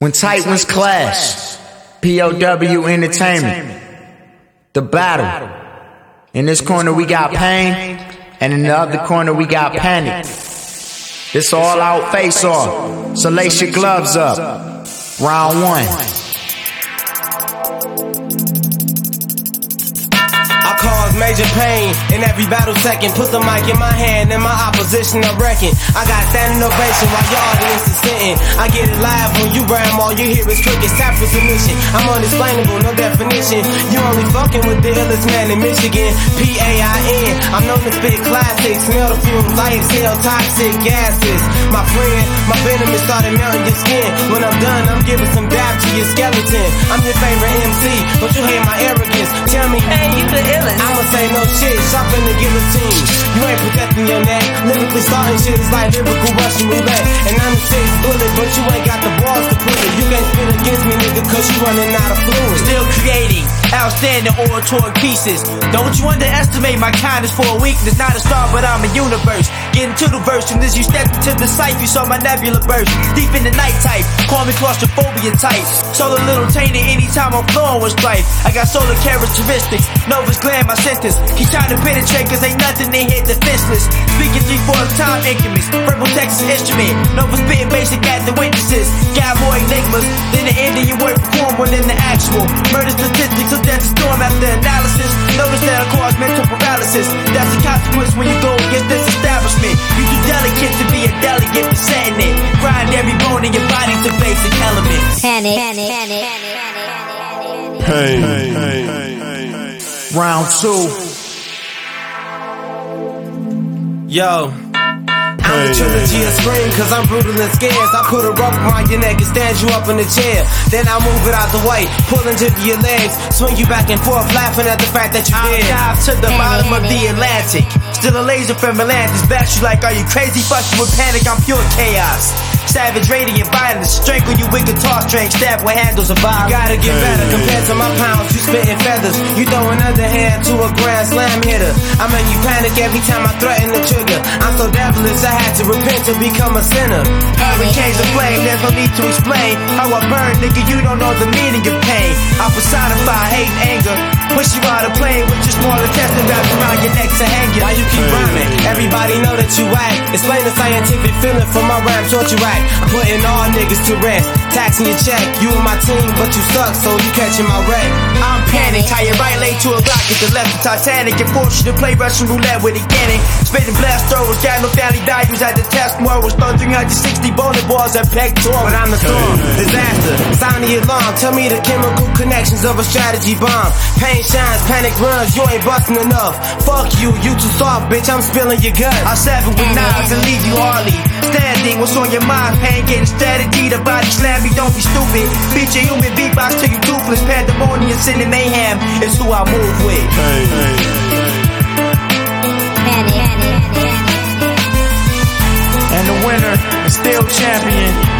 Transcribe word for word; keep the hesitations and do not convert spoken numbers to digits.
When Titans clash, P O W Entertainment, The Battle. In this corner we got Pain, and in the other corner we got Panic. It's all out face off, so lace your gloves up. Round one. Cause major pain in every battle second. Put the mic in my hand and my opposition I reckon. I got standing ovation while your audience is sitting. I get it live when you rhyme, all you hear is crickets. Tap for submission, I'm unexplainable, no definition. You only fucking with the illest man in Michigan. P A I N, I'm known to spit classics. Smell the fumes, I exhale toxic gases. My friend, my venom is starting melting your skin. When I'm done, I'm giving some dab to your skeleton. I'm your favorite M C, but you hate my arrogance. Tell me, hey, you the illest. I'ma say no shit, shopping the guillotine. You ain't protecting your neck. Lyrically starting shit is like lyrical Russian roulette. And I'm a six bullet, but you ain't got the balls to prove it. You can't spit against me, nigga, cause you running out of fluid. Still creating outstanding oratoric pieces. Don't you underestimate my kindness for a weakness. Not a star, but I'm a universe. Getting to the verse, and as you step into the sight, you saw my nebula burst. Deep in the night type, call me claustrophobia type. Solar little tainted anytime I'm flowing with strife. I got solar characteristics, Nova's glam, my sentence. Keep trying to penetrate cause ain't nothing in here defenseless. Speaking three fourths time increments, verbal Texas instrument. Nova spitting basic at the witnesses. Got more enigmas than the Indian word perform more than the actual. Murder statistics of death storm after analysis. Notice that I cause mental paralysis. That's the consequence when you go against this establishment. You too delicate to be a delegate for setting it. Grind every bone in your body to basic elements. Panic, panic, panic, panic, pain, pain, pain, pain. Round two. Yo, I'm a trilogy of scream cause I'm brutal and scarce. I put a rope around your neck and stand you up in the chair. Then I move it out the way, pull into your legs, swing you back and forth, laughing at the fact that you did. I'll dive to the bottom of the Atlantic. Still a laser from Atlantis. Bash you like, are you crazy? Fuck you with panic, I'm pure chaos. Savage radiant violence, strangle you with guitar strings, stab with handles of violence. You gotta get better compared to my pounds, you spitting feathers. You throw another hand to a grand slam hitter. I make you panic every time I threaten the trigger. I'm so devilish, I had to repent to become a sinner. Hurricanes of flame, there's no need to explain how I burn, nigga, you don't know the meaning of pain. I personify hate and anger, push you out of plane with your small intestine wrapped around your neck to hang you. Why you keep rhyming? Everybody know that you whack. Explain the scientific feeling from my rhyme torture rack. I'm putting all niggas to rest, taxing your check. You and my team, but you suck, so you catching my wreck. I'm panic, tie your right leg to a rocket, the left of Titanic, and force you to play Russian roulette with a cannon. Spitting blast throwers, got no family values at the test morals. Throw three hundred sixty bowling balls at pectoral. But I'm the storm, disaster, sound the alarm. Tell me the chemical connections of a strategy bomb. Pain shines, panic runs, you ain't busting enough. Fuck you, you too soft, bitch, I'm spilling your gut. I'll sever with knives and leave you hardly standing. What's on your mind? Pain getting strategy, the body slam me, don't be stupid. Beat your human beatbox till you toothless. Pandemonium, sin and mayhem is who I move with. Hey, hey, panic, panic, panic. And the winner is still champion.